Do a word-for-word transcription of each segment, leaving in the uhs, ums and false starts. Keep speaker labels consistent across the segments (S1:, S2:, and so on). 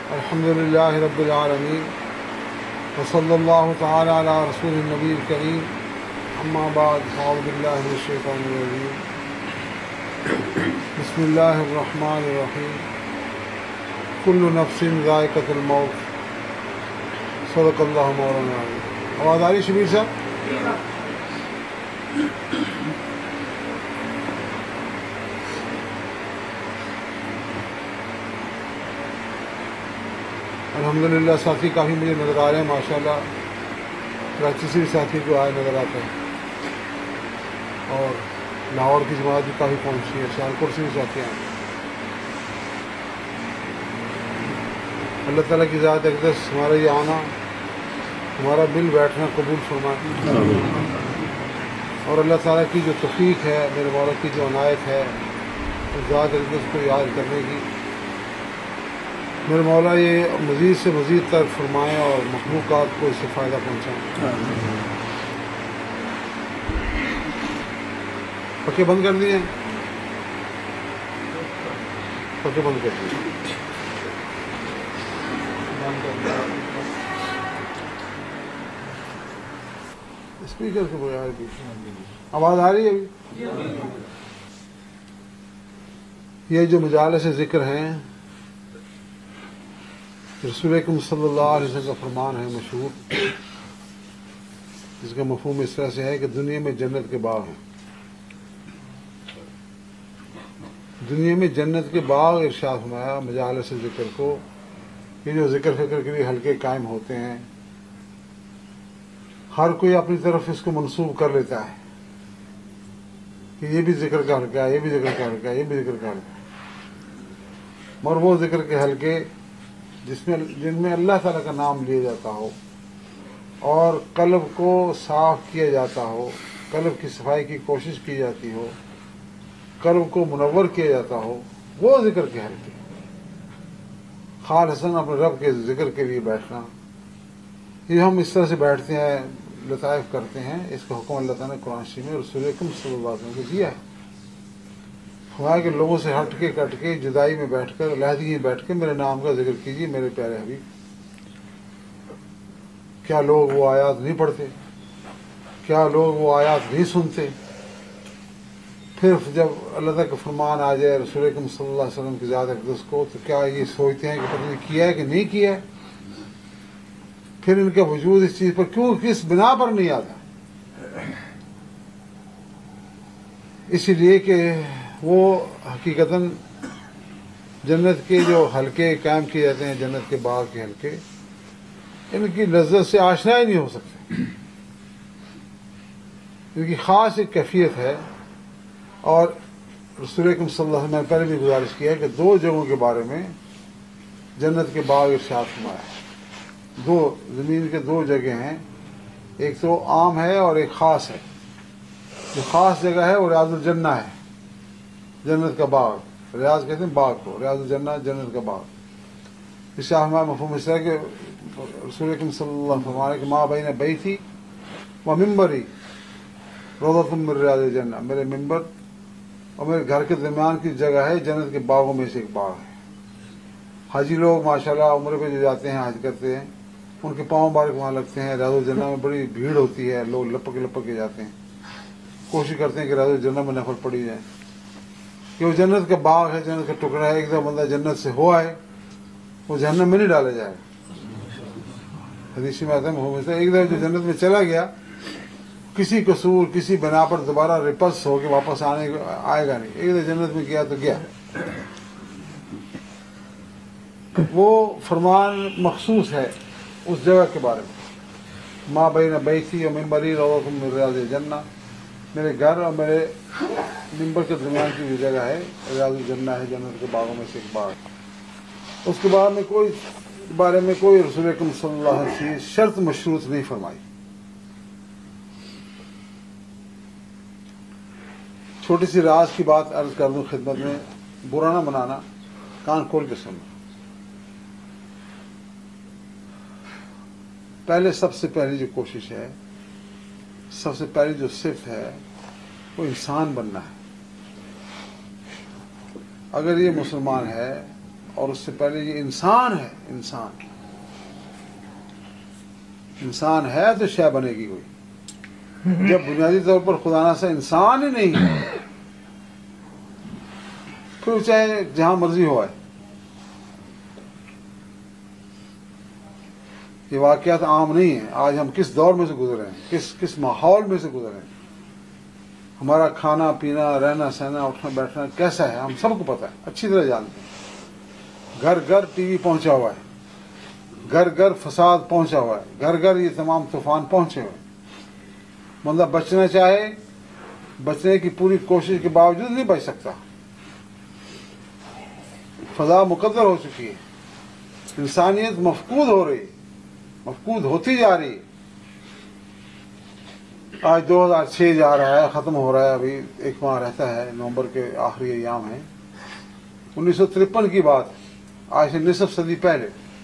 S1: الحمد للہ رب العالمین وصلی اللہ تعالی علی رسول النبی الکریم اما بعد فاعوذ باللہ من الشیطان الرجیم بسم اللہ الرحمن الرحیم کل نفس ذائقۃ الموت صدق اللہ مولانا العظیم۔ آواز آ رہی شبیر صاحب؟ الحمدللہ ساتھی کافی مجھے نظر آ رہے ہیں ماشاء اللہ۔ کراچی سے بھی ساتھی کو آئے نظر آتے ہیں اور لاہور کی جماعت بھی کافی پہنچی ہے، سیالکوٹ سے بھی ساتھی آئے۔ اللہ تعالیٰ کی ذات اقدس ہمارا یہ آنا، ہمارا مل بیٹھنا قبول فرمائے، اور اللہ تعالیٰ کی جو توفیق ہے، میرے مولا کی جو عنایت ہے اس ذات اقدس کو یاد کرنے کی، میرے مولا یہ مزید سے مزید تر فرمائیں اور مخلوقات کو اس سے فائدہ پہنچائیں۔ پکے بند کر دیے، پکے بند کر دیے۔ اسپیکر کے بغیر بھی آواز آ رہی ہے ابھی؟ یہ جو مجالس ذکر ہیں، رسول اکرم صلی اللہ علیہ وسلم کا فرمان ہے مشہور، جس کا مفہوم اس طرح سے ہے کہ دنیا میں جنت کے باغ ہیں، دنیا میں جنت کے باغ ارشاد فرمایا مجالس ذکر کو۔ یہ جو ذکر فکر کے لیے حلقے قائم ہوتے ہیں، ہر کوئی اپنی طرف اس کو منسوب کر لیتا ہے کہ یہ بھی ذکر کا حلقہ ہے، یہ بھی ذکر کا حلقہ ہے، یہ بھی ذکر کا حلقہ ہے، مگر وہ ذکر کے حلقے جس میں جن میں اللہ تعالیٰ کا نام لیا جاتا ہو اور قلب کو صاف کیا جاتا ہو، قلب کی صفائی کی کوشش کی جاتی ہو، قلب کو منور کیا جاتا ہو، وہ ذکر کے حلقے۔ خالصاً اپنے رب کے ذکر کے لیے بیٹھنا، یہ ہم اس طرح سے بیٹھتے ہیں، لطائف کرتے ہیں، اس کا حکم اللہ تعالیٰ نے قرآن شریف میں رسول اکرم صلی اللہ علیہ وسلم کو دیا ہے۔ ہمارے کے لوگوں سے ہٹ کے کٹ کے جدائی میں بیٹھ کر علیحدگی میں بیٹھ کے میرے نام کا ذکر کیجیے میرے پیارے حبیب۔ کیا لوگ وہ آیات نہیں پڑھتے؟ کیا لوگ وہ آیات نہیں سنتے؟ پھر جب اللہ تعالیٰ کا فرمان آ جائے رسول اکرم صلی اللہ علیہ وسلم کی ذات اقدس کو، تو کیا یہ سوچتے ہیں کہ پتہ نہیں کیا ہے کہ نہیں کیا ہے؟ پھر ان کا وجود اس چیز پر کیوں، کس بنا پر نہیں آتا؟ اسی لیے کہ وہ حقیقتاً جنت کے جو حلقے قائم کیے جاتے ہیں، جنت کے باغ کے حلقے، ان کی لذت سے آشنا ہی نہیں ہو سکتے، ان کی خاص ایک کیفیت ہے۔ اور رسول اکرم صلی اللہ علیہ وسلم نے پہلے بھی گزارش کیا ہے کہ دو جگہوں کے بارے میں جنت کے باغ ارشاد فرمایا ہے، دو زمین کے دو جگہ ہیں، ایک تو عام ہے اور ایک خاص ہے۔ جو خاص جگہ ہے وہ ریاض الجنہ ہے، جنت کا باغ، ریاض کہتے ہیں باغ کو، ریاض الجنہ جنت کا باغ۔ اس سے ہمارا مفہوم اس طرح کہ رسول اکرم صلی اللہ علیہ وسلم فرمایا کہ ما بین بیتی و ممبری روضۃ من ریاض الجنہ، میرے ممبر اور میرے گھر کے درمیان کی جگہ ہے، جنت کے باغوں میں سے ایک باغ ہے۔ حاجی لوگ ماشاءاللہ عمرے پہ جو جاتے ہیں، حج کرتے ہیں، ان کے پاؤں مبارک وہاں لگتے ہیں۔ ریاض الجنہ میں بڑی بھیڑ ہوتی ہے، لوگ لپک لپک کے جاتے ہیں، کوشش کرتے ہیں کہ ریاض الجنہ میں نفل پڑی جائے، کہ وہ جنت کا باغ ہے، جنت کا ٹکڑا ہے۔ ایک دفعہ بندہ جنت سے ہو آئے، وہ جہنم میں نہیں ڈالا جائے گا۔ حدیث میں آتا ہے محمد صلی اللہ علیہ وسلم، ایک دفعہ جو جنت میں چلا گیا، کسی قصور کسی بنا پر دوبارہ ریپلس ہو کے واپس آنے آئے گا نہیں۔ ایک دفعہ جنت میں گیا تو گیا۔ وہ فرمان مخصوص ہے اس جگہ کے بارے میں، ما بین بیتی و ممبری روضۃ من ریاض الجنہ، میرے گھر اور میرے ممبر کے درمیان کی جو جگہ ہے ریاض الجنہ ہے، جنت کے باغوں میں سے ایک باغ۔ اس کے بعد میں کوئی بارے میں کوئی رسول اکرم صلی اللہ علیہ وسلم شرط مشروط نہیں فرمائی۔ چھوٹی سی راز کی بات عرض کر دوں خدمت میں، برا نہ منانا، کان کھول کے سننا۔ پہلے سب سے پہلی جو کوشش ہے، سب سے پہلی جو صفت ہے، وہ انسان بننا ہے۔ اگر یہ مسلمان ہے اور اس سے پہلے یہ انسان ہے. انسان انسان ہے تو شے بنے گی کوئی. جب بنیادی طور پر خدا نہ سے انسان ہی نہیں ہے پھر چاہے جہاں مرضی ہو آئے. یہ واقعات عام نہیں ہیں. آج ہم کس دور میں سے گزرے ہیں, کس کس ماحول میں سے گزرے ہیں, ہمارا کھانا پینا رہنا سہنا اٹھنا بیٹھنا کیسا ہے ہم سب کو پتہ ہے, اچھی طرح جانتے ہیں. گھر گھر ٹی وی پہنچا ہوا ہے, گھر گھر فساد پہنچا ہوا ہے, گھر گھر یہ تمام طوفان پہنچے ہوئے ہیں. بندہ بچنا چاہے بچنے کی پوری کوشش کے باوجود نہیں بچ سکتا. فضا مقدر ہو چکی ہے, انسانیت مفقود ہو رہی, مفقود ہوتی جا رہی. آج دو ہزار چھ جا رہا ہے, ختم ہو رہا ہے, ابھی ایک ماہ رہتا ہے, نومبر کے آخری ایام ہیں. انیس سو ترپن کی بات, آج سے نصف صدی پہلے,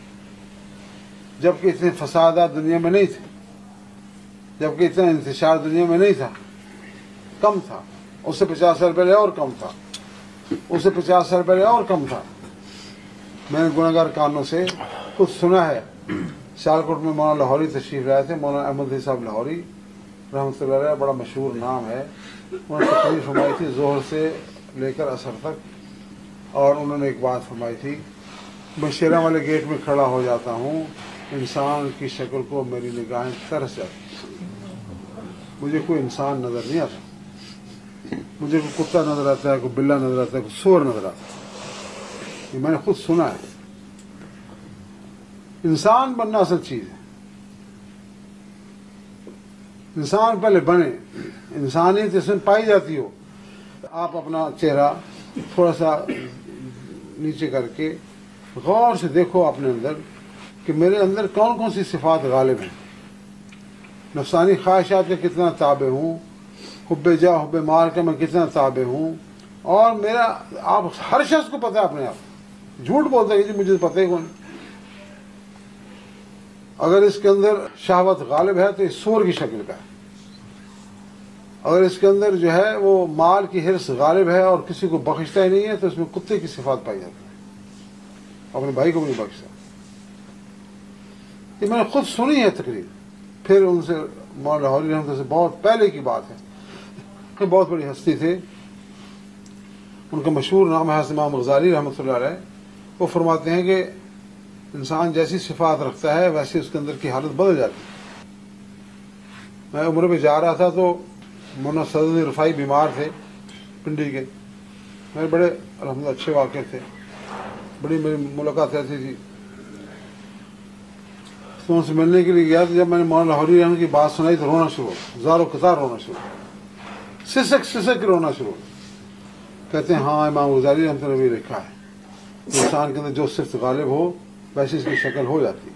S1: جبکہ اتنے فسادات دنیا میں نہیں تھے, جبکہ اتنا انتشار دنیا میں نہیں تھا, کم تھا. اس سے پچاس سال پہلے اور کم تھا, اس سے پچاس سال پہلے اور کم تھا. میں نے گناہگار کانوں سے خود سنا ہے. سیالکوٹ میں مولانا لاہوری تشریف لائے تھے, مولانا احمد علی صاحب لاہوری رحمۃ اللہ علیہ, بڑا مشہور نام ہے. انہوں نے تقریر فرمائی تھی ظہر سے لے کر عصر تک, اور انہوں نے ایک بات فرمائی تھی, میں شیراں والے گیٹ میں کھڑا ہو جاتا ہوں, انسان کی شکل کو میری نگاہیں ترس جاتی, مجھے کوئی انسان نظر نہیں آتا, مجھے کوئی کتا نظر آتا ہے, کوئی بلا نظر آتا ہے, کوئی سور نظر آتا ہے. یہ میں نے خود سنا ہے. انسان بننا اصل چیز ہے. انسان پہلے بنے, انسانیت اس میں پائی جاتی ہو. آپ اپنا چہرہ تھوڑا سا نیچے کر کے غور سے دیکھو اپنے اندر کہ میرے اندر کون کون سی صفات غالب ہیں. نفسانی خواہشات کے کتنا تابع ہوں, حب جا حب مال کا میں کتنا تابع ہوں. اور میرا آپ ہر شخص کو پتہ ہے اپنے آپ, جھوٹ بولتا ہے کہ مجھے پتہ ہی کون. اگر اس کے اندر شہوت غالب ہے تو اس سور کی شکل کا ہے. اگر اس کے اندر جو ہے وہ مال کی حرص غالب ہے اور کسی کو بخشتا ہی نہیں ہے تو اس میں کتے کی صفات پائی جاتی ہے, اپنے بھائی کو بھی نہیں بخشتا. یہ میں نے خود سنی ہے تقریر. پھر ان سے مولانا لاہوری رحمۃ سے بہت پہلے کی بات ہے, کہ بہت بڑی ہستی تھے, ان کا مشہور نام ہے امام غزالی رحمۃ اللہ علیہ. وہ فرماتے ہیں کہ انسان جیسی صفات رکھتا ہے ویسے اس کے اندر کی حالت بدل جاتی ہے. میں عمرے میں جا رہا تھا تو مولانا سعد رفائی بیمار تھے پنڈی کے, میرے بڑے الحمدللہ اچھے واقع تھے, بڑی میری ملاقات ایسی تھی. تو ان سے ملنے کے لیے گیا تو جب میں نے مولانا لاہوری رحمۃ کی بات سنائی تو رونا شروع ہو, زارو قطار رونا شروع ہو, سسک سسک رونا شروع ہو. کہتے ہیں ہاں امام غزالی رحمۃ اللہ نے بھی لکھا ہے, انسان کے اندر جو صرف غالب ہو ویسے اس کی شکل ہو جاتی.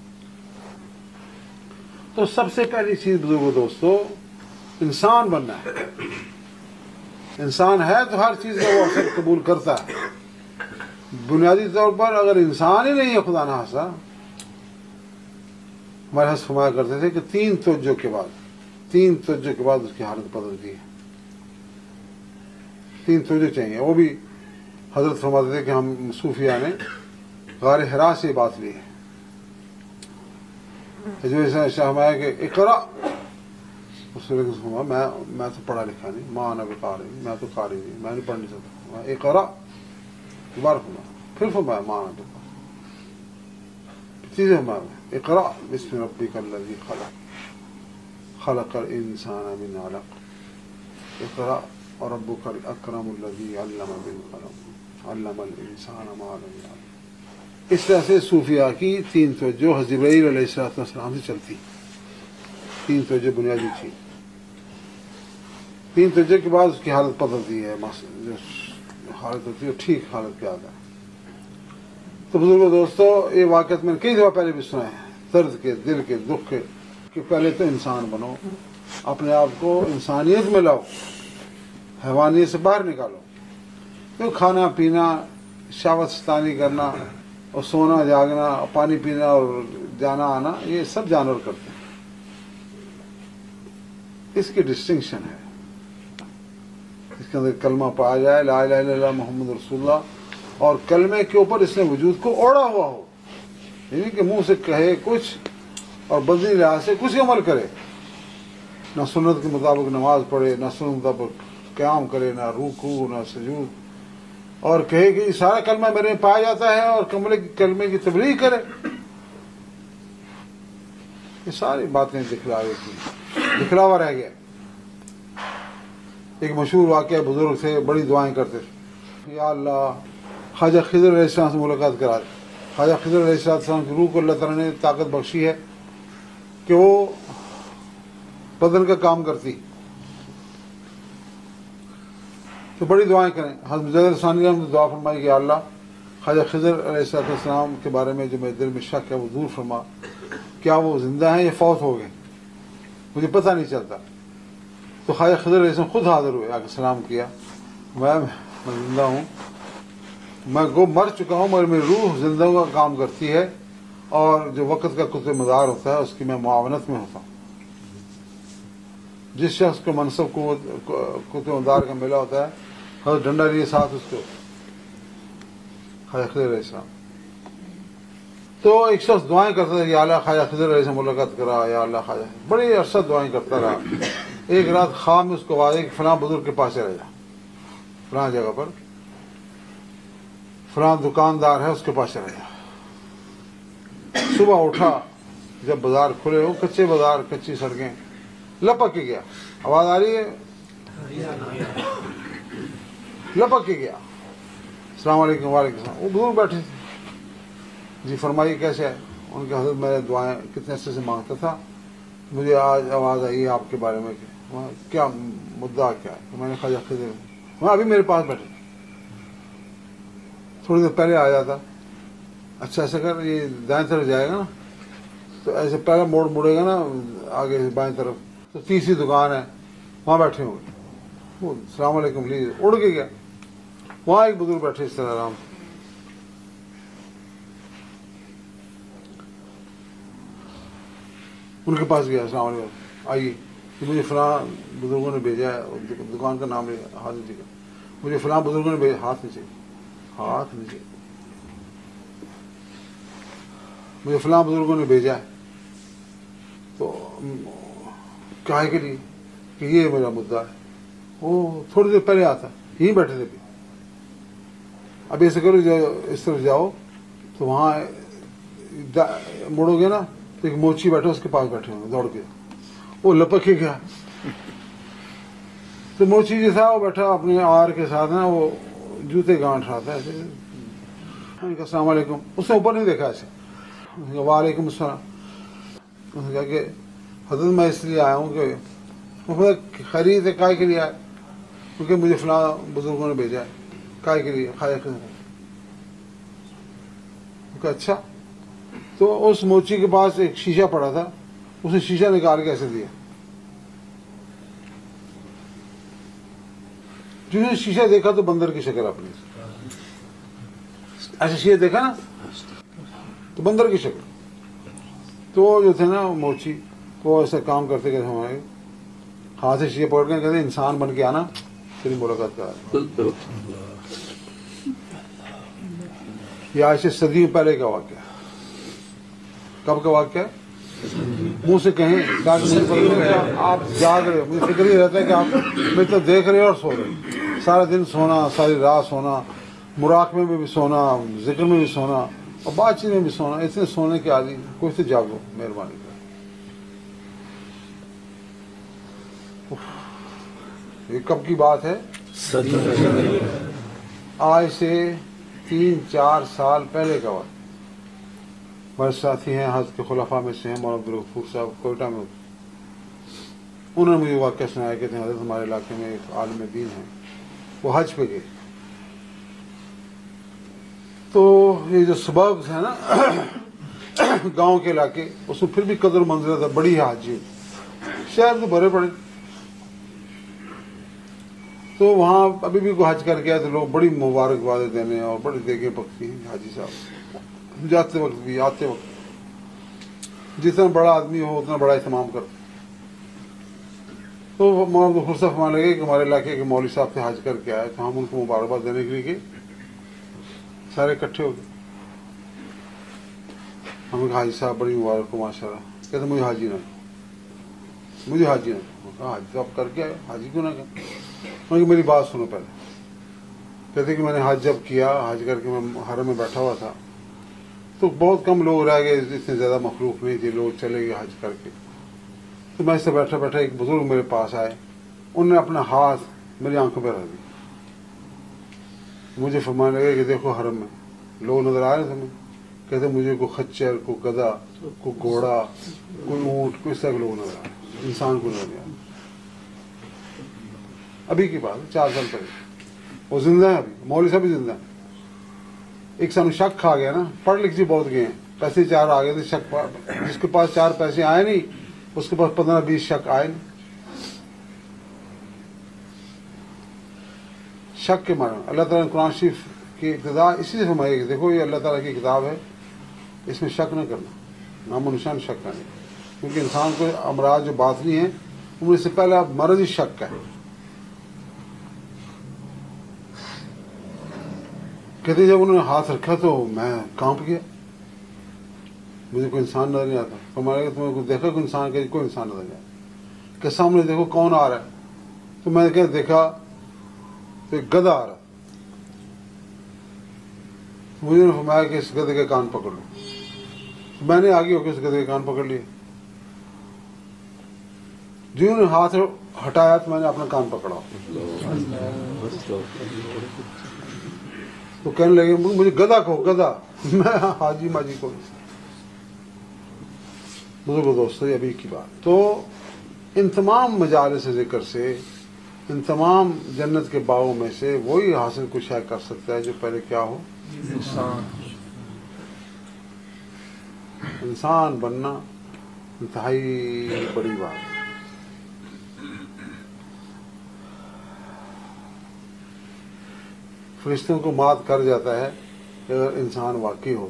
S1: تو سب سے پہلی چیز بزرگوں دوستو انسان بننا ہے. انسان ہے تو ہر چیز کا وہ اثر قبول کرتا ہے. بنیادی طور پر اگر انسان ہی نہیں ہے خدا نہ خاصا, ہمارے حضرت فرمایا کرتے تھے کہ تین توجہ کے بعد تین توجہ کے بعد اس کی حالت بدلتی ہے. تین توجہ چاہیے. وہ بھی حضرت فرماتے تھے کہ ہم صوفیہ نے غار حرا سے بات لی ہے. جو ایسا شاہمایا کہ اقرا, اس نے میں میں تو پڑھا لکھا نہیں, ماں نہ قاری, میں تو قاری نہیں, میں نہیں پڑھ نہیں سکتا. اقرا دوبارہ فرمایا, پھر فرمایا ماں نہ قاری, چیزیں ہمارے اقرا بسم ربک الذی خلق خلق الانسان من علق اقرا وربک الاکرم الذی علم بالقلم علم الانسان ما لم یعلم. اس طرح سے صوفیہ کی تین توجہ حضرت جبرائیل علیہ الصلوۃ والسلام سے چلتی. تین توجہ بنیادی تھی. تین توجہ کے بعد اس کی حالت بدلتی ہے, جو حالت ہوتی ہے ٹھیک حالت پہ آتا ہے. تو بزرگوں دوستو یہ واقعات میں نے کئی دفعہ پہلے بھی سنا ہے, درد کے, دل کے, دکھ کے, کہ پہلے تو انسان بنو, اپنے آپ کو انسانیت میں لاؤ, حیوانیت سے باہر نکالو. تو کھانا پینا, شہوت ستانی کرنا اور سونا جاگنا, پانی پینا اور جانا آنا, یہ سب جانور کرتے ہیں. اس کی ڈسٹنکشن ہے. اس کے اندر کلمہ پایا جائے لا الہ الا اللہ محمد رسول اللہ, اور کلمے کے اوپر اس نے وجود کو اوڑا ہوا ہو، یعنی کہ منہ سے کہے کچھ اور بدنی لحاظ سے کچھ عمل کرے، نہ سنت کے مطابق نماز پڑھے، نہ سنت کے مطابق قیام کرے، نہ رکوع نہ سجود، اور کہے کہ یہ سارا کلمہ میرے میں پایا جاتا ہے اور کملے کلمے کی تبلیغ کرے. یہ ساری باتیں دکھلاوے کی، دکھلاوا رہ گیا. ایک مشہور واقعہ، بزرگ تھے بڑی دعائیں کرتے تھے، یا اللہ خواجہ خضر علیہ السلام سے ملاقات کرا دے. خواجہ خضر علیہ السلام کی روح کو اللہ تعالیٰ نے طاقت بخشی ہے کہ وہ بدن کا کام کرتی، تو بڑی دعائیں کریں. حضرت مجدد ثانی نے دعا فرمائی کہ یا اللہ خواجہ خضر علیہ السلام کے بارے میں جو میرے دل میں شک ہے وہ دور فرما، کیا وہ زندہ ہیں یا فوت ہو گئے، مجھے پتہ نہیں چلتا. تو خواجہ خضر علیہ السلام خود حاضر ہوئے، آ کے سلام کیا، میں میں زندہ ہوں، میں گو مر چکا ہوں مگر میری روح زندہ کا کام کرتی ہے، اور جو وقت کا قطب مدار ہوتا ہے اس کی میں معاونت میں ہوتا ہوں. جس شخص کو منصب کو قطب مدار کا ملا ہوتا ہے، ہر ڈنڈا لیے ساتھ اس کو خواجہ خضر علیہ السلام. تو ایک شخص دعائیں کرتا تھا، یا اللہ خواجہ خضر علیہ السلام ملاقات کرا، یا اللہ خواجہ، بڑی عرصہ دعائیں کرتا رہا. ایک رات خواب میں اس کو آواز آئی کہ فلاں بزرگ کے پاس رہ جا، فلاں جگہ پر فلاں دکاندار ہے اس کے پاس رہ جا. صبح اٹھا، جب بازار کھلے ہو، کچے بازار کچی سڑکیں، لپک کے گیا. آواز آ رہی ہے؟ لپک کے گیا، السلام علیکم. وعلیکم السلام. وہ بزرگ بیٹھے تھے. جی فرمائیے کیسے ہے؟ ان کے حضرت میں دعائیں کتنے عرصے سے مانگتا تھا، مجھے آج آواز آئی ہے آپ کے بارے میں کہ کیا مدعا کیا ہے. میں نے خواجہ خضر، وہاں ابھی میرے پاس بیٹھے، تھوڑی دیر پہلے آ جاتا. اچھا ایسا کر، یہ دائیں طرف جائے گا نا، تو ایسے پہلا موڑ مڑے گا نا آگے بائیں طرف، تو تیسری دکان ہے، وہاں بیٹھے ہوں گے. وہ السلام علیکم لیجیے، اڑ کے گیا. وہاں ایک بزرگ بیٹھے اس طرح آرام سے. ان کے پاس گیا، السلام علیکم، آئیے کہ مجھے فلاں بزرگوں نے بھیجا ہے، دکان کا نام لے، ہاتھ نیچے کر، مجھے فلاں بزرگوں نے بھیجا، ہاتھ نیچے ہاتھ نیچے مجھے فلاں بزرگوں نے بھیجا ہے. تو کہے کے لیے کہ یہ میرا مدعا ہے. وہ تھوڑی دیر پہلے آتا، یہیں بیٹھے تھے. اب ایسے کرو، جو اس طرف جاؤ تو وہاں مڑو گے نا تو ایک موچی بیٹھا، اس کے پاس بیٹھے ہوں گے. دوڑ کے وہ لپک کے گیا. تو موچی جو تھا وہ بیٹھا اپنے آر کے ساتھ نا، وہ جوتے گانٹ رہا تھا ایسے. السلام علیکم، اس نے اوپر نہیں دیکھا ایسے. وعلیکم السلام. اس نے کہا کہ حضرت میں اس لیے آیا ہوں کہ خرید ہے، کائے کے لیے آیا؟ کیونکہ مجھے فلاں بزرگوں نے بھیجا ہے. کائے کے لیے؟ خواجہ خضر. اچھا. تو اس موچی کے پاس ایک شیشہ پڑا تھا، اس نے شیشہ نکال کے ایسے دیا. جو نے شیشہ دیکھا تو بندر کی شکل اپنی، ایسے شیشہ دیکھا نا تو بندر کی شکل. تو جو تھے نا موچی، وہ ایسے کام کرتے کرتے ہمارے ہاتھ سے شیشہ پکڑ کے کہتے انسان بن کے آنا، تیری ملاقات کرا. یہ آج سے صدیوں پہلے کا واقعہ. کب کا واقعہ ہے؟ منہ سے کہیں آپ جاگ رہے ہو، مجھے فکر ہی رہتا ہے کہ آپ میرے تو دیکھ رہے ہو اور سو رہے. سارا دن سونا، ساری رات سونا، مراقبے میں بھی سونا، ذکر میں بھی سونا، اور بات چیت میں بھی سونا. اتنے سونے کے عادی، کوئی سے جاگو مہربانی کر. یہ کب کی بات ہے؟ آج سے تین چار سال پہلے کا وقت. ہمارے ساتھی ہیں حضرت کے خلفاء میں سے ہیں، مولانا عبدالغفور صاحب کوئٹہ میں ہوتے. انہوں نے مجھے واقعہ سنایا کہ حضرت ہمارے علاقے میں ایک عالم دین ہیں، وہ حج پہ گئے. تو یہ جو سبب ہے نا گاؤں کے علاقے، اس میں پھر بھی قدر منزلت ہے، بڑی ہے حاجی. شہر تو بڑے بڑے. تو وہاں ابھی بھی کوئی حج کر کے آئے تو لوگ بڑی مبارکبادیں دینے اور بڑی دیگیں پکتی ہیں حاجی صاحب، جاتے وقت بھی آتے وقت. جتنا بڑا آدمی ہو اتنا بڑا اہتمام کرتے. تو مولانا عبدالغفور فرمانے لگے کہ ہمارے علاقے کے مولوی صاحب سے حج کر کے آئے، تو ہم ان کو مبارکباد دینے کے لیے گئے. سارے اکٹھے ہو گئے. ہم نے کہا حاجی صاحب بڑی مبارک ہو ماشاء اللہ. کہتے مجھے حاجی نہ مجھے حاجی نہ کہا حاجی صاحب کر کے آئے, حاجی کیوں نہ کہ کہ میری بات سنو پہلے. کہتے کہ میں نے حج جب کیا, حج کر کے میں حرم میں بیٹھا ہوا تھا تو بہت کم لوگ رہ گئے, اتنے زیادہ مخلوق نہیں تھی, لوگ چلے گئے حج کر کے. تو میں اس سے بیٹھا بیٹھا ایک بزرگ میرے پاس آئے, انہوں نے اپنا ہاتھ میری آنکھوں پہ رکھ دیا. مجھے فرمانے لگے کہ دیکھو حرم میں لوگ نظر آ رہے تھے. میں کہتے مجھے کوئی خچر, کوئی گدھا, کوئی گھوڑا, کوئی اونٹ, کوئی اس طرح کے لوگ نظر آ رہے, انسان کو نظر نہیں آ رہا. ابھی کی بات ہے, چار سال پہلے. وہ زندہ ہیں ابھی, مولوی صاحب بھی زندہ ہیں. ایک سانو شک کھا گیا نا, پڑھ لکھ جی بہت گئے ہیں, پیسے چار آ گئے تھے, شک جس کے پاس چار پیسے آئے نہیں اس کے پاس پندرہ بیس شک آئے نہیں. شک کے معنی اللہ تعالیٰ نے قرآن شریف کی ابتدا اسی سے فرمائی کہ دیکھو یہ اللہ تعالیٰ کی کتاب ہے, اس میں شک نہ کرنا, نام و نشان شک کا نہیں. کیونکہ انسان کو امراض جو باطنی ہیں ان میں سے پہلا مرض ہی شک کا ہے. کہتے جب انہوں نے ہاتھ رکھا تو میں کانپ گیا, مجھے کوئی انسان نظر نہیں آتا. فرمایا کہ تمہیں کوئی دیکھا کوئی انسان, کہ کوئی انسان نظر نہیں آتا. کہ سامنے دیکھو کون آ رہا ہے, تو میں نے کہا دیکھا تو ایک گدھا آ رہا. مجھے نے فرمایا کہ اس گدھے کے کان پکڑ لو. میں نے آگے ہو کے اس گدھے کے کان پکڑ لیے. جنہوں نے ہاتھ ہٹایا تو میں نے اپنا کان پکڑا. تو کہنے لگے مجھے گدھا کہو, گدھا. میں حاجی ماجی کو بزرگ دوستوں ابھی کی بات. تو ان تمام مجالس ذکر سے, ان تمام جنت کے باغوں میں سے وہی حاصل کچھ ہے کر سکتا ہے جو پہلے کیا ہو, انسان. انسان بننا انتہائی بڑی بات. فرشتوں کو مات کر جاتا ہے اگر انسان واقعی ہو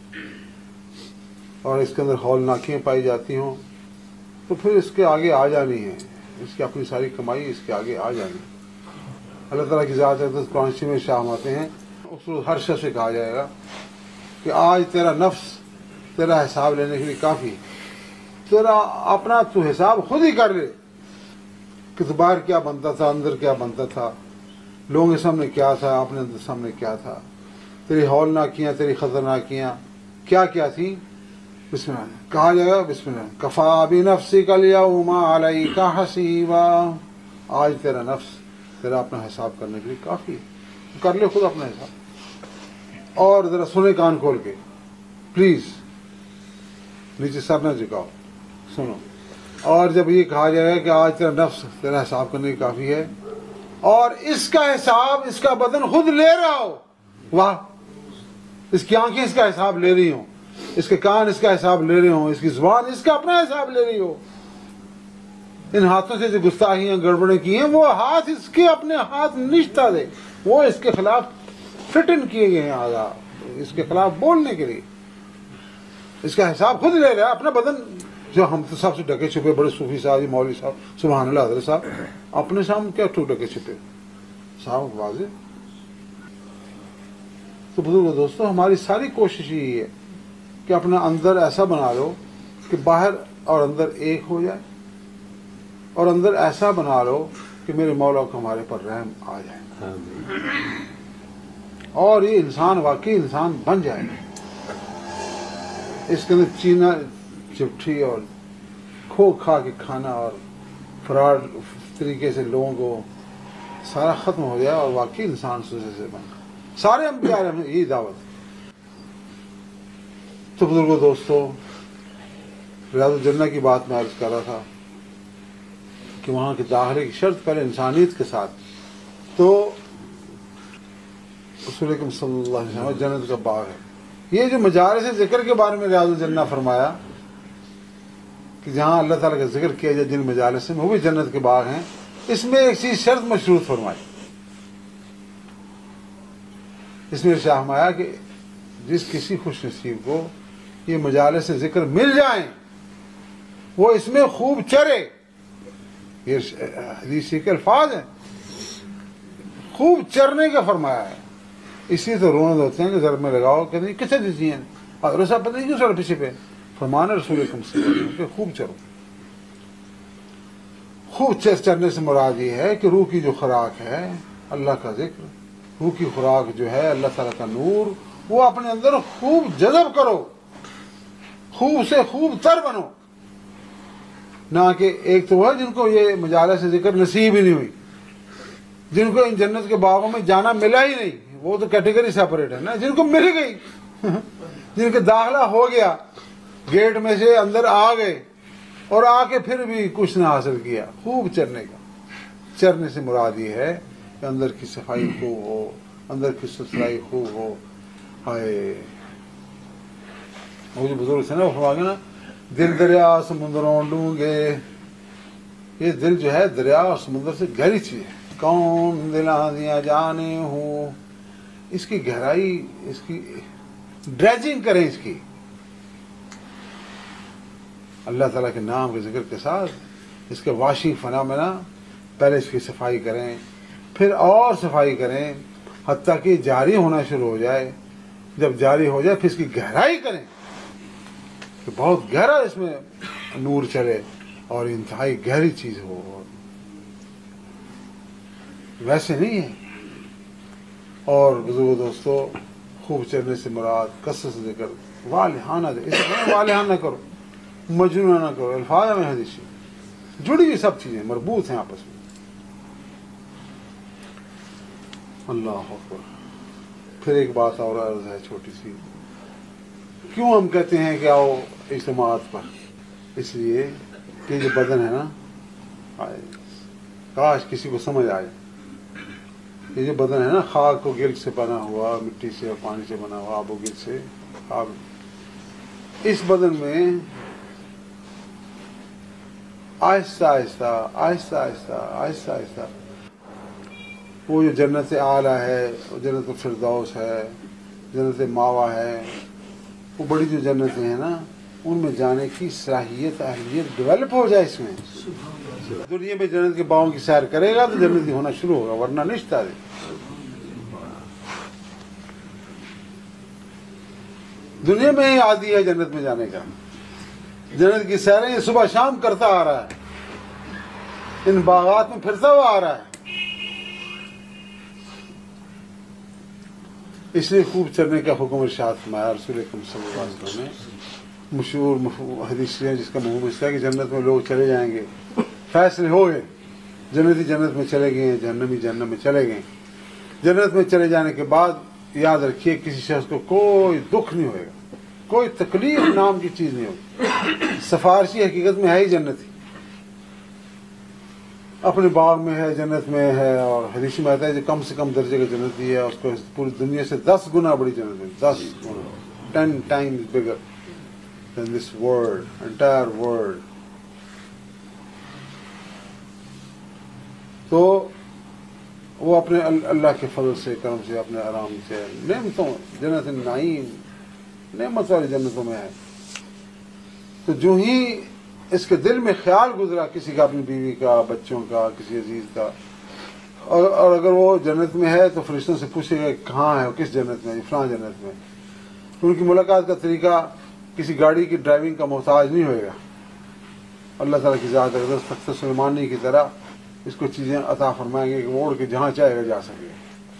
S1: اور اس کے اندر ہولناکیاں پائی جاتی ہوں تو پھر اس کے آگے آ جانی ہے, اس کی اپنی ساری کمائی اس کے آگے آ جانی. اللہ تعالیٰ کی ذات ہے تو قرآن شریف میں شام آتے ہیں, اس ہر شخص سے کہا جائے گا کہ آج تیرا نفس تیرا حساب لینے کے لیے کافی, تیرا اپنا تو حساب خود ہی کر لے کہ تو باہر کیا بنتا تھا, اندر کیا بنتا تھا, لوگوں کے سامنے کیا تھا, اپنے سامنے کیا تھا, تیری ہولناکیاں, تیری خطرناکیاں کیا کیا تھیں. بسم اللہ کہا جائے گا, بسم اللہ کفا بنفسک الیوم علیک حسیبا. آج تیرا نفس تیرا اپنا حساب کرنے کے لیے کافی ہے, کر لے خود اپنا حساب. اور ذرا سنے کان کھول کے, پلیز نیچے سر نہ جھکاؤ, سنو. اور جب یہ کہا جائے گا کہ آج تیرا نفس تیرا حساب کرنے کی کافی ہے اور اس کا حساب اس کا بدن خود لے رہا ہو, واہ, اس کی آنکھیں اس کا حساب لے رہی ہوں, اس کے کان اس کا حساب لے رہے ہوں, اس کی زبان اس کا اپنا حساب لے رہی ہو. ان ہاتھوں سے جو گستاخیاں گڑبڑیں کی ہیں وہ ہاتھ اس کے اپنے ہاتھ نشتہ دے, وہ اس کے خلاف فٹ ان کیے گئے ہیں آزاد, اس کے خلاف بولنے کے لیے. اس کا حساب خود لے رہا ہے اپنا بدن. جو ہم تو سب سے ڈکے چھپے بڑے صوفی صاحب, مولوی صاحب, سبحان اللہ حضرت صاحب, اپنے سامنے کیا ٹو ڈکے چھپے صاحب واضح. تو بزرگ دوستوں ہماری ساری کوشش یہی ہے کہ اپنا اندر ایسا بنا لو کہ باہر اور اندر ایک ہو جائے, اور اندر ایسا بنا لو کہ میرے مولا کو ہمارے پر رحم آ جائے, اور یہ انسان واقعی انسان بن جائے. اس کے اندر چینا چپٹھی اور کھو کھا کے کھانا اور فراڈ طریقے سے لوگوں کو سارا ختم ہو جائے اور واقعی انسان سوزے سے بن. سارے انبیاء علیہ یہی دعوت. تو بزرگوں دوستوں ریاض الجنہ کی بات میں عرض کر رہا تھا کہ وہاں کے داخلے کی شرط پہلے انسانیت کے ساتھ. تو رسول اکرم صلی اللہ علیہ وسلم جنت کا باغ ہے. یہ جو مجالس ذکر کے بارے میں ریاض الجنہ فرمایا کہ جہاں اللہ تعالیٰ کا ذکر کیا جائے جن مجالس میں, وہ بھی جنت کے باغ ہیں. اس میں ایک چیز شرط مشروط فرمائی. اس میں ارشاد فرمایا کہ جس کسی خوش نصیب کو یہ مجالس ذکر مل جائیں وہ اس میں خوب چرے. یہ حدیث کے الفاظ ہیں, خوب چرنے کا فرمایا ہے. اس لیے تو رونے ہوتے ہیں کہ ضرب میں لگاؤ کہ نہیں کتنے دیجیے اور صاحب پتہ نہیں کیوں چلو پیچھے پہ فرمان رسول اکرم صلی اللہ علیہ وسلم کہ خوب چلو. خوب چلنے سے مراد یہ ہے کہ روح کی جو خوراک ہے اللہ کا ذکر، روح کی خوراک جو ہے اللہ تعالیٰ کا نور، وہ اپنے اندر خوب جذب کرو، خوب سے خوب تر بنو. نہ کہ ایک تو ہے جن کو یہ مجالس سے ذکر نصیب ہی نہیں ہوئی، جن کو ان جنت کے باغوں میں جانا ملا ہی نہیں، وہ تو کیٹیگری سیپریٹ ہے نا. جن کو مل گئی، جن کا داخلہ ہو گیا، گیٹ میں سے اندر آ گئے اور آ کے پھر بھی کچھ نہ حاصل کیا. خوب چرنے کا، چرنے سے مراد یہ ہے کہ اندر کی صفائی خوب ہو، اندر کی ستھرائی خوب ہو. ہائے وہ جو بزرگ تھے نا وہ فرما گے نا دل دریا سمندروں ڈونگے، یہ دل جو ہے دریا اور سمندر سے گہری چیز ہے. کون دلاں دیا جانے ہوں، اس کی گہرائی، اس کی ڈریجنگ کریں، اس کی اللہ تعالیٰ کے نام کے ذکر کے ساتھ اس کے واشنگ فنامنا. پہلے اس کی صفائی کریں، پھر اور صفائی کریں حتیٰ کہ جاری ہونا شروع ہو جائے. جب جاری ہو جائے پھر اس کی گہرائی کریں کہ بہت گہرا اس میں نور چلے اور انتہائی گہری چیز ہو. ویسے نہیں ہے. اور بزرگ دوستو خوب چلنے سے مراد کثرت سے ذکر، والہانہ دے، اسے والہانہ نہ کرو، مجنونہ نہ کرو. الفاظ میں حدیث جڑی ہوئی سب چیزیں مربوط ہیں آپس میں. اللہ اکبر. پھر ایک بات اور عرض ہے چھوٹی سی. کیوں ہم کہتے ہیں کہ آؤ اجتماعات پر؟ اس لیے کہ جو بدن ہے نا، کاش کسی کو سمجھ آئے، یہ جو بدن ہے نا خاک و گرد سے بنا ہوا، مٹی سے اور پانی سے بنا ہوا، آب و گرد سے آب، اس بدن میں آہستہ آہستہ آہستہ آہستہ آہستہ آہستہ وہ جو جنت اعلیٰ ہے، وہ جنت الفردوس ہے، جنت ماوا ہے، وہ بڑی جو جنتیں ہیں نا ان میں جانے کی صلاحیت اہلیت ڈیولپ ہو جائے. اس میں دنیا میں جنت کے باغوں کی سیر کرے گا تو جنتی ہونا شروع ہوگا، ورنہ نشتہ دے. دنیا میں ہی عادی ہے جنت میں جانے کا. جنت کی سیریں یہ صبح شام کرتا آ رہا ہے، ان باغات میں پھرتا ہوا آ رہا ہے. اس لیے خوب چلنے کا حکم ارشاد فرمایا رسول اکرم صلی اللہ علیہ وسلم نے. مشہور حدیث ہے جس کا مفہوم اس ہے کہ جنت میں لوگ چلے جائیں گے، فیصلے ہو گئے، جنتی جنت میں چلے گئے، جہنمی جہنم میں چلے گئے. جنت میں چلے جانے کے بعد یاد رکھیے کسی شخص کو کوئی دکھ نہیں ہوئے گا، کوئی تکلیف نام کی چیز نہیں ہوگی. سفارشی حقیقت میں ہے ہی جنت ہی، اپنے باغ میں ہے، جنت میں ہے. اور حدیث میں آتا ہے جو کم سے کم درجے کا جنتی ہے اس کو پوری دنیا سے دس گنا بڑی جنت ہے. دس گنا، ten times bigger than this world, entire world. تو وہ اپنے اللہ کے فضل سے، کرم سے، اپنے آرام سے، نعمتوں، جنت النعیم، نعمت والی جنتوں میں ہے. تو جو ہی اس کے دل میں خیال گزرا کسی کا، اپنی بیوی کا، بچوں کا، کسی عزیز کا، اور, اور اگر وہ جنت میں ہے تو فرشتوں سے پوچھے گا کہاں ہے، کس جنت میں؟ فلاں جنت میں. ان کی ملاقات کا طریقہ کسی گاڑی کی ڈرائیونگ کا محتاج نہیں ہوئے گا. اللہ تعالیٰ کی ذات اقدس تخت سلیمانی کی طرح اس کو چیزیں عطا فرمائیں گے کہ وہ اڑ کے جہاں چاہے گا جا سکے.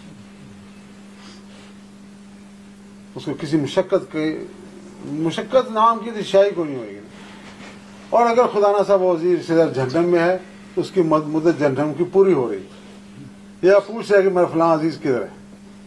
S1: اس کو کسی مشقت کے مشقت نام کی شائی کو نہیں ہوئے گی. اور اگر خدا نہ صاحب وزیر رشتے دار جہنم میں ہے تو اس کی مدت جہنم کی پوری ہو رہی، یا پوچھ رہا ہے کہ میرا فلاں عزیز کدھر ہے.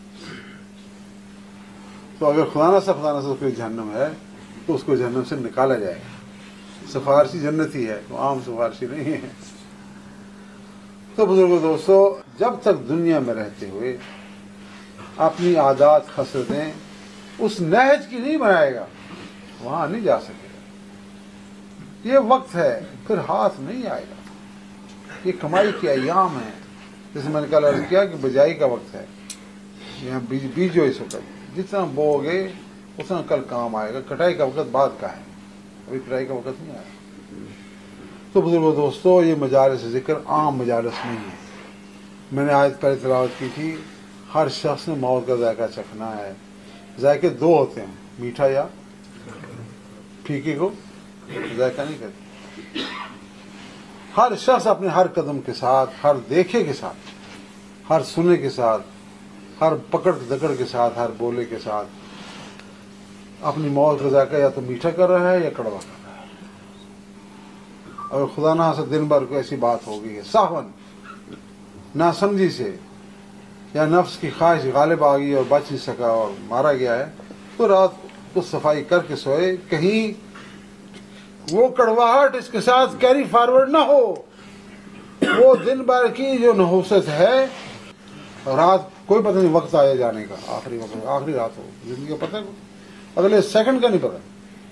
S1: تو اگر خدا نہ صاحب خدا نہ صاحب کوئی جہنم ہے تو اس کو جہنم سے نکالا جائے گا. سفارشی جنتی ہے، تو عام سفارشی نہیں ہے. تو بزرگوں دوستو، جب تک دنیا میں رہتے ہوئے اپنی عادات خسرتیں اس نہج کی نہیں بنائے گا وہاں نہیں جا سکے گا. یہ وقت ہے، پھر ہاتھ نہیں آئے گا. یہ کمائی کے ایام ہیں. جیسے میں نے کل عرض کیا کہ بجائی کا وقت ہے. یہاں بیج بیجو اس وقت جتنا بو گے اتنا کل کام آئے گا. کٹائی کا وقت بعد کا ہے، ابھی کٹائی کا وقت نہیں آیا. تو بزرگوں دوستو، یہ مجالس ذکر عام مجالس نہیں ہے. میں نے آیت پہلے تلاوت کی تھی، ہر شخص نے موت کا ذائقہ چکھنا ہے. ذائقے دو ہوتے ہیں، میٹھا یا پھیکے کو ذائقہ نہیں کرتے. ہر شخص اپنے ہر قدم کے ساتھ، ہر دیکھے کے ساتھ، ہر سنے کے ساتھ، ہر پکڑ دکڑ کے ساتھ، ہر بولے کے ساتھ اپنی موت کا ذائقہ یا تو میٹھا کر رہا ہے یا کڑوا کر رہا ہے. اور خدا نہ سے دن بھر کو ایسی بات ہو گئی ہے سہون، ناسمجھی سے، یا نفس کی خواہش غالب آ گئی اور بچ نہیں سکا اور مارا گیا ہے، تو رات کو صفائی کر کے سوئے، کہیں وہ کڑواہٹ اس کے ساتھ کیری فارورڈ نہ ہو. وہ دن بھر کی جو نحوست ہے، رات کوئی پتہ نہیں وقت آیا جانے کا، آخری وقت، آخری رات ہو، زندگی کا پتہ ہے، اگلے سیکنڈ کا نہیں پتہ.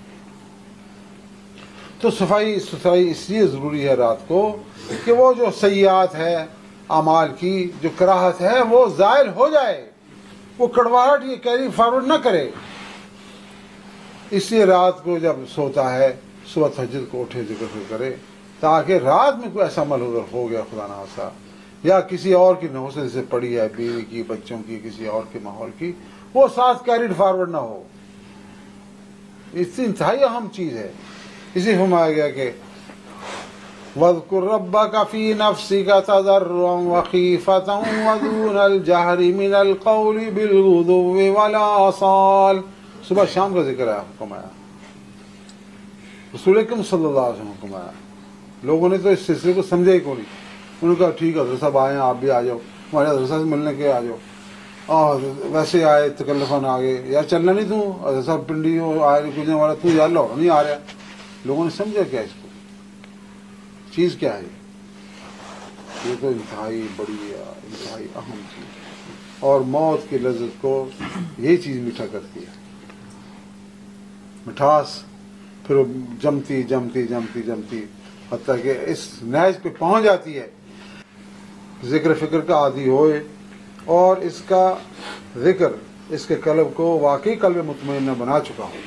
S1: تو صفائی ستھرائی اس لیے ضروری ہے رات کو کہ وہ جو سیئات ہے اعمال کی، جو کراہت ہے، وہ زائل ہو جائے، وہ کڑواہٹ یہ کیری فارورڈ نہ کرے. اس لیے رات کو جب سوتا ہے صبح تہجد کو اٹھے ذکر کرے، تاکہ رات میں کوئی ایسا عمل ہو گیا خدا نہ خاصہ، یا کسی اور کی نحوست سے پڑی ہے، بیوی کی، بچوں کی، کسی اور کے ماحول کی، وہ ساتھ کیریڈ فارورڈ نہ ہو. اس سے انتہائی اہم چیز ہے. اسی فرمایا گیا کہ وَاذْكُرْ رَبَّكَ فِي نَفْسِكَ تَضَرُّعًا وَخِيفَةً وَدُونَ الْجَهْرِ مِنَ الْقَوْلِ بِالْغُدُوِّ وَالْآصَالِ. صبح شام کا ذکر ہے، حکم آیا، رسول اکرم صلی اللہ علیہ وسلم حکم آیا. لوگوں نے تو اس سلسلے کو سمجھا ہی کو نہیں. انہوں نے کہا ٹھیک ہے حضرت صاحب آئے ہیں، آپ بھی آ جاؤ، ہمارے حضرت صاحب سے ملنے کے آ جاؤ. اور ویسے آئے تکلفاً آ گئے، یار چلنا نہیں تو حضرت صاحب پنڈی آئے کچھ والا، تو یار لاہور نہیں آ رہا. لوگوں نے سمجھا کیا اس کو، چیز کیا ہے یہ؟ تو انتہائی بڑی انتہائی اہم چیز، اور موت کی لذت کو یہی چیز میٹھا کرتی ہے. مٹھاس پھر وہ جمتی جمتی جمتی جمتی حتیٰ کہ اس نیز پہ پہنچ جاتی ہے، ذکر فکر کا عادی ہوئے اور اس کا ذکر اس کے قلب کو واقعی قلب مطمئنہ بنا چکا ہو.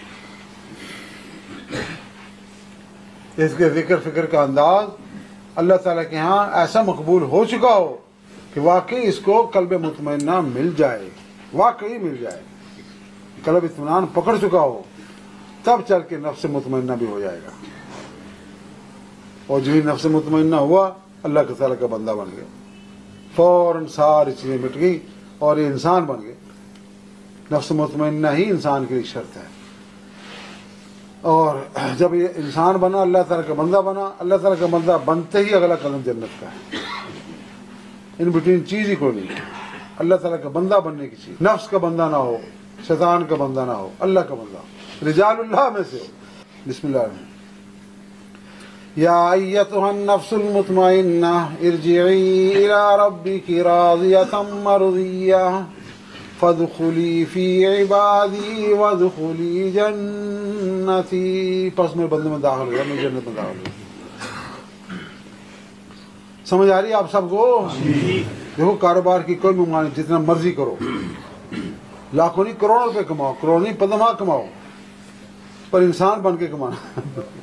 S1: اس کے ذکر فکر کا انداز اللہ تعالیٰ کے ہاں ایسا مقبول ہو چکا ہو کہ واقعی اس کو قلب مطمئنہ مل جائے، واقعی مل جائے، قلب اطمینان پکڑ چکا ہو، تب چل کے نفس مطمئنہ بھی ہو جائے گا. اور جو ہی نفس مطمئنہ ہوا اللہ تعالیٰ کا بندہ بن گیا، فوراً ساری چیزیں مٹ گئی اور یہ انسان بن گئے. نفس مطمئنہ ہی انسان کے لیے شرط ہے. اور جب یہ انسان بنا، اللہ تعالیٰ کا بندہ بنا، اللہ تعالیٰ کا بندہ بنتے ہی اگلا قدم جنت کا ہے. ان بٹوین چیز ہی کوئی نہیں. اللہ تعالیٰ کا بندہ بننے کی چیز، نفس کا بندہ نہ ہو، شیطان کا بندہ نہ ہو، اللہ کا بندہ، رجال اللہ میں سے. بسم اللہ الرحمن یا ایتھا النفس المطمئنہ ارجعی الی ربک راضیۃ مرضیہ فادخلی فی عبادی وادخلی جنتی. پس میں بندے میں داخل ہوا، میں جنت میں داخل ہوا. سمجھ آ رہی ہے آپ سب کو؟ دیکھو کاروبار کی کوئی ممانع، جتنا مرضی کرو، لاکھوں نہیں کروڑوں روپے کماؤ، کروڑ نہیں پدماغ کماؤ، پر انسان بن کے کمانا،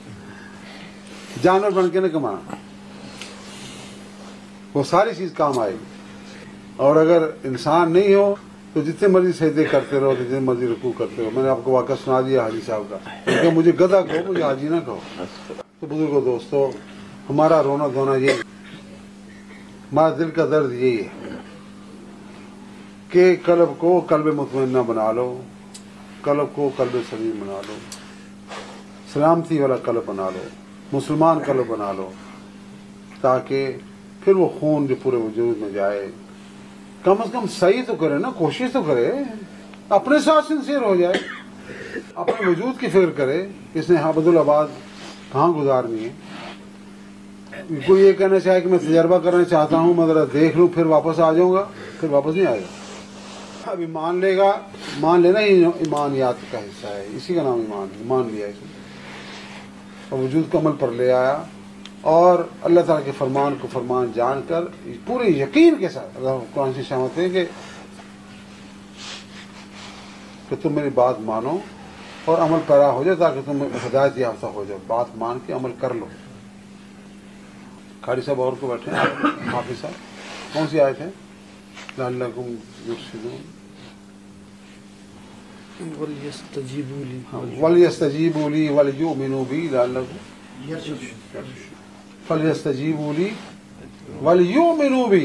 S1: جانور بن کے نہ کمانا. وہ ساری چیز کام آئے گی. اور اگر انسان نہیں ہو تو جتنے مرضی سجدے کرتے رہو، جتنے مرضی رکوع کرتے رہو. میں نے آپ کو واقعہ سنا دیا حاجی صاحب کا، کہ مجھے گدھا کہو، مجھے حاجی نہ کہو. تو بزرگوں دوستو، ہمارا رونا دھونا یہ، ہمارا دل کا درد یہی ہے کہ قلب کو قلب مطمئنہ بنا لو، قلب کو قلب سلیم بنا لو، سلامتی والا قلب بنا لو، مسلمان قلب بنا لو، تاکہ پھر وہ خون جو پورے وجود میں جائے. کم از کم صحیح تو کرے نا، کوشش تو کرے، اپنے ساتھ سنسیئر ہو جائے، اپنے وجود کی فکر کرے اس نے عبد الآباد کہاں گزارنی ہے. کوئی یہ کہنا چاہے کہ میں تجربہ کرنا چاہتا ہوں، میں ذرا دیکھ لوں پھر واپس آ جاؤں گا، پھر واپس نہیں آئے گا. ابھی مان لے گا، مان لینا ہی ایمانیات کا حصہ ہے، اسی کا نام ایمان ہے. مان لیا اس نے اور وجود کو عمل پر لے آیا، اور اللہ تعالیٰ کے فرمان کو فرمان جان کر پورے یقین کے ساتھ اللہ قرآن سے شامت ہے کہ کہ تم میری بات مانو اور عمل پیرا ہو جائے، تاکہ تم ہدایت یافتہ ہو جاؤ. بات مان کے عمل کر لو. قاری صاحب اور کو بیٹھے ہیں، حافظ صاحب کون سی آیت ہے؟ لعلکم یرشدون
S2: وَلْيَسْتَجِيبُوا لِي
S1: وَلْيَسْتَجِيبُوا لِي وَلْيُؤْمِنُوا بِي لَعَلَّهُمْ فَلْيَسْتَجِيبُوا لِي وَلْيُؤْمِنُوا بِي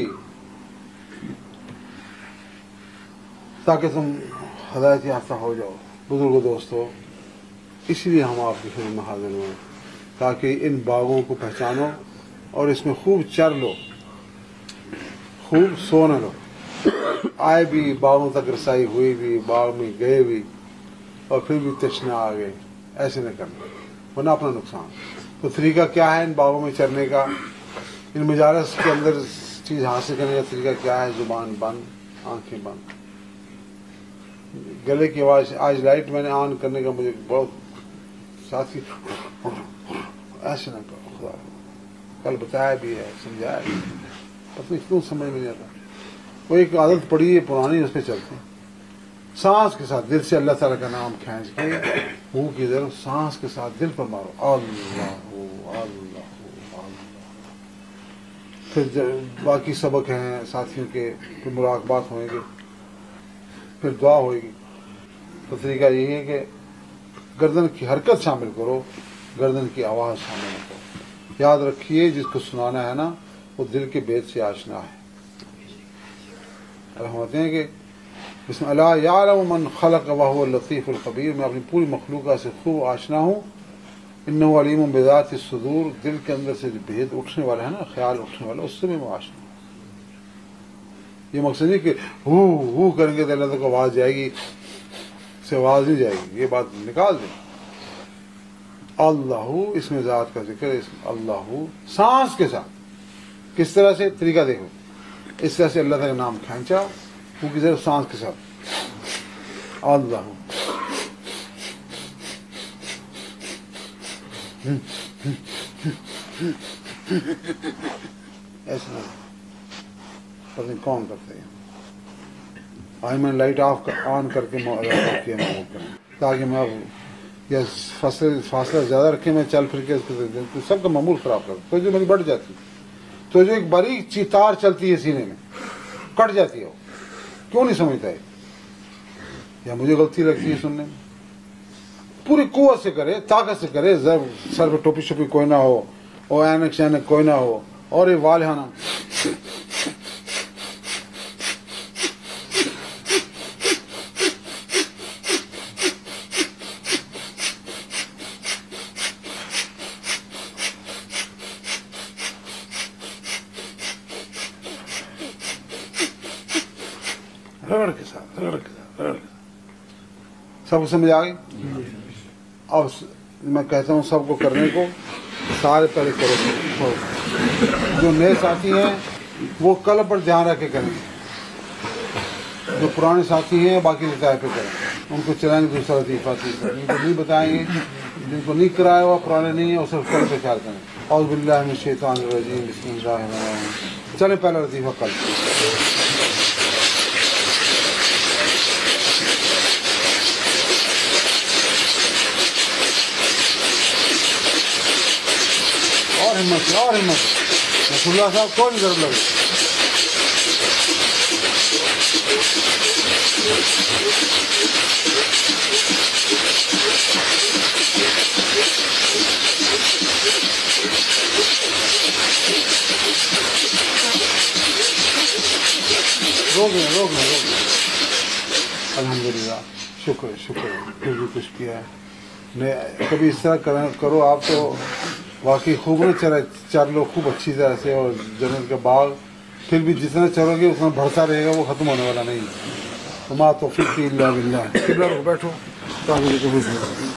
S1: تاکہ تم ہدایت یافتہ ہو جاؤ. بزرگ دوستو، اس لیے ہم آپ کی خدمت میں حاضر ہوئے تاکہ ان باغوں کو پہچانو اور اس میں خوب چر لو، خوب سو نہ لو. آئے بھی، باغوں تک رسائی ہوئی بھی، باغ میں گئے بھی اور پھر بھی تشنا آ گئے. ایسے نہ کرنا ورنہ اپنا نقصان. تو طریقہ کیا ہے ان باغوں میں چرنے کا؟ ان مجالس کے اندر چیز حاصل کرنے کا طریقہ کیا ہے؟ زبان بند، آنکھیں بند. گلے کی آواز، آج لائٹ میں نے آن کرنے کا مجھے بہت ساتھی، ایسے نہ کرو. خدا کل بتایا بھی ہے، سمجھایا بھی، پتہ نہیں کیوں سمجھ میں نہیں آتا. وہ ایک عادت پڑی ہے پرانی، اس پہ چلتے ہیں. سانس کے ساتھ دل سے اللہ تعالیٰ کا نام کھینچ کے منہ کی طرف سانس کے ساتھ دل پر مارو، اللہ اللہ اللہ. پھر باقی سبق ہیں ساتھیوں کے، پھر مراقبات ہوئیں گے، پھر دعا ہوئے گی. تو طریقہ یہی ہے کہ گردن کی حرکت شامل کرو، گردن کی آواز شامل نہ کرو. یاد رکھیے جس کو سنانا ہے نا وہ دل کے بیت سے آشنا ہے. فرماتے ہیں کہ بسم اللہ یعلم من خلق وهو اللطیف الخبیر، میں اپنی پوری مخلوقات سے خوب آشنا ہوں. انہ علیم بذات الصدور، دل کے اندر سے جو بھید اٹھنے والا ہے نا، خیال اٹھنے والا، اس سے میں آشنا ہوں. یہ مقصد نہیں کہ ہو ہو کریں گے تو اللہ تک آواز جائے گی، سے آواز نہیں جائے گی، یہ بات نکال دیں. اللہ، اس میں ذات کا ذکر ہے. اللہ سانس کے ساتھ. کس طرح سے؟ طریقہ دیکھو. اس طرح سے اللہ تعالیٰ کا نام کھینچا، وہ کی طرف سانس کے ساتھ. اللہ ایسا پتہ نہیں کون کرتے ہیں. آج میں لائٹ آف آن کر کے کیا تاکہ میں اب یا فاصلہ فاصلہ زیادہ رکھے، میں چل پھر کے سب کا معمول خراب کر. تو جو میری بڑھ جاتی، تو جو ایک باریک چی تار چلتی ہے سینے میں، کٹ جاتی ہے. وہ کیوں نہیں سمجھتا ہے؟ یا مجھے غلطی لگتی ہے سننے میں. پوری قوت سے کرے، طاقت سے کرے، سر پہ ٹوپی شوپی کوئی نہ ہو، اور اینک شینک کوئی نہ ہو، اور یہ والہانہ رگڑ کے ساتھ رگڑ کے ساتھ رگڑ کے ساتھ. سب کو سمجھ آ گئی؟ اب میں کہتا ہوں سب کو کرنے کو، سارے پہلے کرو. جو نئے ساتھی ہیں وہ کل پر دھیان رکھ کے کریں گے. جو پرانے ساتھی ہیں باقی بتائے پہ کریں، ان کو چلائیں گے دوسرا لطیفہ تیسرا. جن کو نہیں بتائیں گے، جن کو نہیں کرایا ہوا، پرانے نہیں ہیں، وہ صرف کل پہ خیال کریں. اعوذ باللہ من الشیطان الرجیم، بسم اللہ الرحمن الرحیم. چلیں پہلا لطیفہ کل. اور ہمت سے اور ہمت سے رسول اللہ صاحب کو نہیں ضرور لگے. روک لیں روک لیں روک لیں. الحمدللہ، شکر شکر پھر بھی کچھ کیا ہے. کبھی اس طرح کرو آپ تو واقعی خوب نہ چر چر لو خوب اچھی طرح سے. اور جنت کا باغ پھر بھی جتنا چرو گے اتنا بڑھتا رہے گا، وہ ختم ہونے والا نہیں. وما توفیقی الا باللہ. بیٹھو.